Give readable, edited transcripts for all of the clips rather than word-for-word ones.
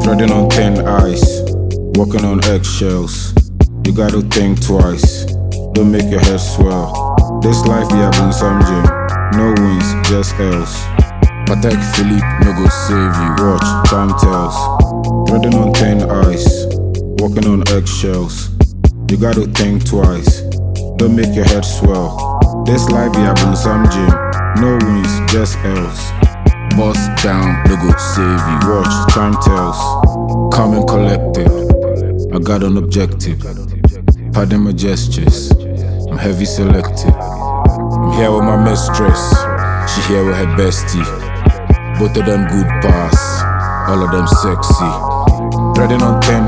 Treading on thin ice, walking on eggshells. You gotta think twice, don't make your head swell. This life we have been some gym, no wins, just L's. Patek Philippe no go save you, watch, time tells. Treading on thin ice, walking on eggshells. You gotta think twice, don't make your head swell. This life we have been some gym, no wins, just L's. Bust down, no go save you, watch, time tells. Calm and collected, I got an objective. Pardon my gestures, I'm heavy selected. I'm here with my mistress, she here with her bestie. Both of them good pass, all of them sexy. Treading on thin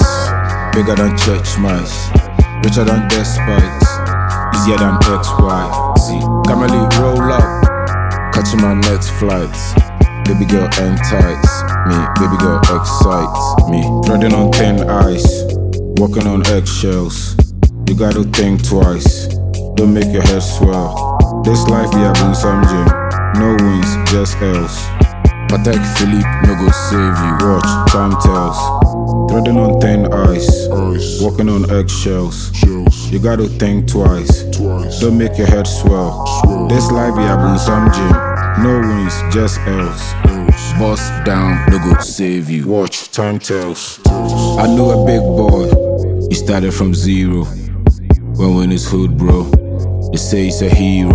ice, bigger than church mice. Richer than despite, easier than XY. See, Camely roll up, catching my next flights. Baby girl entice me, baby girl excites me. Treading on thin ice, walking on eggshells. You gotta think twice, don't make your head swell. This life we have been some gym, no wins, just L's. Patek Philippe no go save you, watch, time tells. Treading on thin ice, walking on eggshells. You gotta think twice, don't make your head swell. This life we have been some gym, no wins, just L's. Bust down, no go save you, watch, time tells. I knew a big boy, he started from zero. When we're in his hood, bro, they say he's a hero.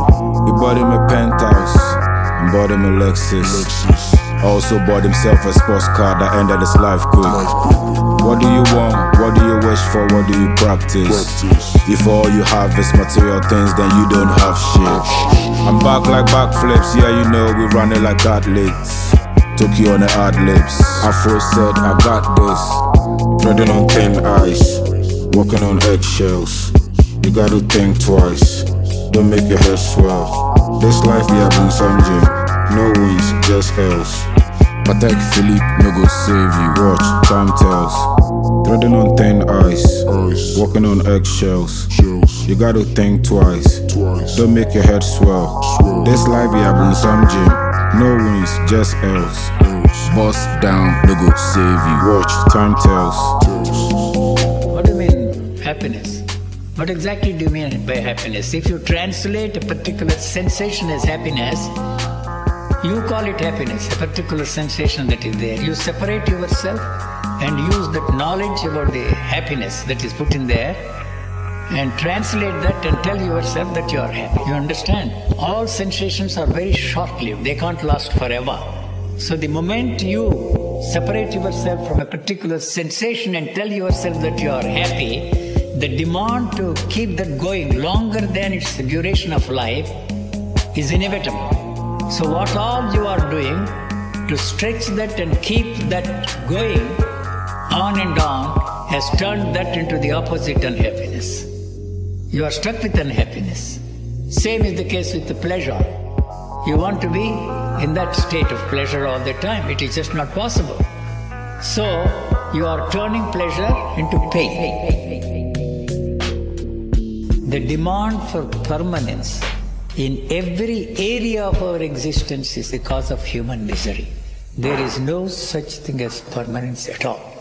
We bought him a penthouse and bought him a Lexus. Also bought himself a sports car that ended his life quick. What do you want? What do you wish for? What do you practice? If all you have is material things, then you don't have shit. I'm back like backflips, yeah, you know we run it like athletes. Took you on the ad libs. Afro said, I got this. Treading on thin ice, walking on eggshells. You gotta think twice, don't make your head swell. This life we have been some gym, no wins, just L's. Patek Philippe no go save you, watch, time tells. Treading on thin ice, walking on eggshells. You gotta think twice, don't make your head swell. This life we have been some gym, no wins, just L's. Bust down, no go save you, watch, time tells. What do you mean, happiness? What exactly do you mean by happiness? If you translate a particular sensation as happiness, you call it happiness, a particular sensation that is there. You separate yourself and use that knowledge about the happiness that is put in there and translate that and tell yourself that you are happy. You understand? All sensations are very short-lived. They can't last forever. So the moment you separate yourself from a particular sensation and tell yourself that you are happy, the demand to keep that going longer than its duration of life is inevitable. So what all you are doing to stretch that and keep that going on and on has turned that into the opposite unhappiness. You are stuck with unhappiness. Same is the case with the pleasure. You want to be in that state of pleasure all the time. It is just not possible. So you are turning pleasure into pain. The demand for permanence in every area of our existence is the cause of human misery. There is no such thing as permanence at all.